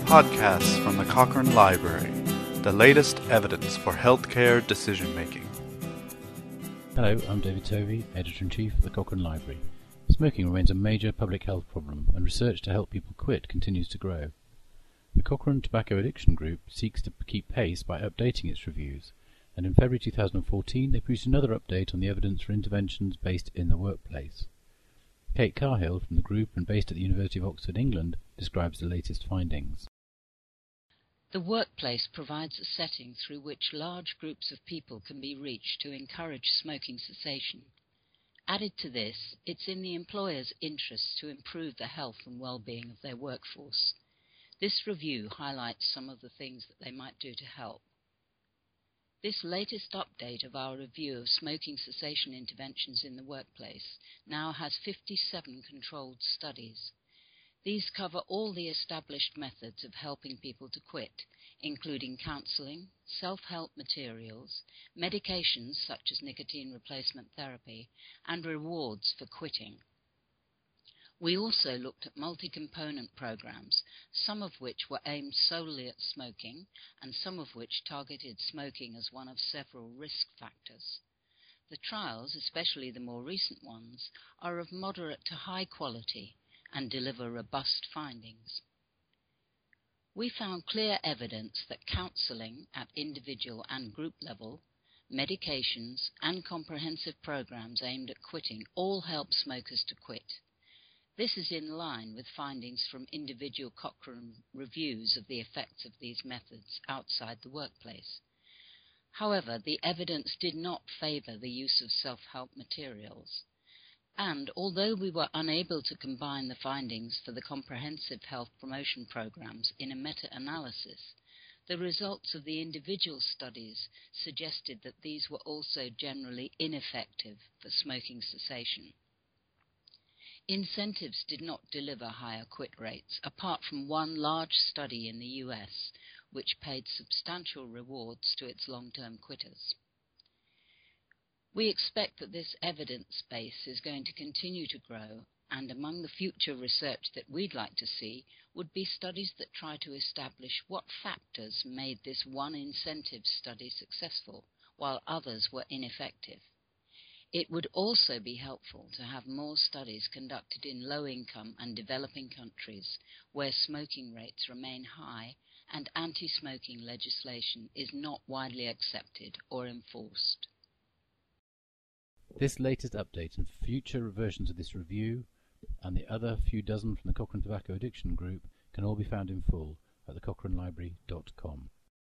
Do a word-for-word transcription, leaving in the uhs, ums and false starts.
Podcasts from the Cochrane Library, the latest evidence for healthcare decision-making. Hello, I'm David Tovey, Editor-in-Chief of the Cochrane Library. Smoking remains a major public health problem, and research to help people quit continues to grow. The Cochrane Tobacco Addiction Group seeks to keep pace by updating its reviews, and in February two thousand fourteen they produced another update on the evidence for interventions based in the workplace. Kate Carhill from the group and based at the University of Oxford, England, describes the latest findings. The workplace provides a setting through which large groups of people can be reached to encourage smoking cessation. Added to this, it's in the employer's interest to improve the health and well-being of their workforce. This review highlights some of the things that they might do to help. This latest update of our review of smoking cessation interventions in the workplace now has fifty-seven controlled studies. These cover all the established methods of helping people to quit, including counselling, self-help materials, medications such as nicotine replacement therapy, and rewards for quitting. We also looked at multi-component programs, some of which were aimed solely at smoking, and some of which targeted smoking as one of several risk factors. The trials, especially the more recent ones, are of moderate to high quality and deliver robust findings. We found clear evidence that counselling at individual and group level, medications, and comprehensive programs aimed at quitting all help smokers to quit. This is in line with findings from individual Cochrane reviews of the effects of these methods outside the workplace. However, the evidence did not favour the use of self-help materials. And although we were unable to combine the findings for the comprehensive health promotion programs in a meta-analysis, the results of the individual studies suggested that these were also generally ineffective for smoking cessation. Incentives did not deliver higher quit rates, apart from one large study in the U S, which paid substantial rewards to its long-term quitters. We expect that this evidence base is going to continue to grow, and among the future research that we'd like to see would be studies that try to establish what factors made this one incentive study successful, while others were ineffective. It would also be helpful to have more studies conducted in low-income and developing countries where smoking rates remain high and anti-smoking legislation is not widely accepted or enforced. This latest update and future versions of this review and the other few dozen from the Cochrane Tobacco Addiction Group can all be found in full at the cochrane library dot com.